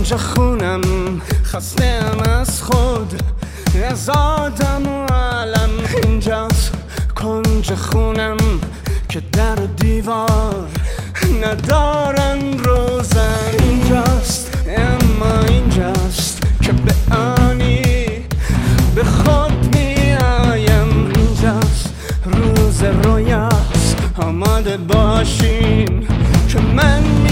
کنج خونم خستم از خود، از آدم و علم. اینجاست کنج خونم که در و دیوار ندارن روزن. اینجاست اما اینجاست که به آنی به خود می آیم. اینجاست روز رویاست، آماده باشین که من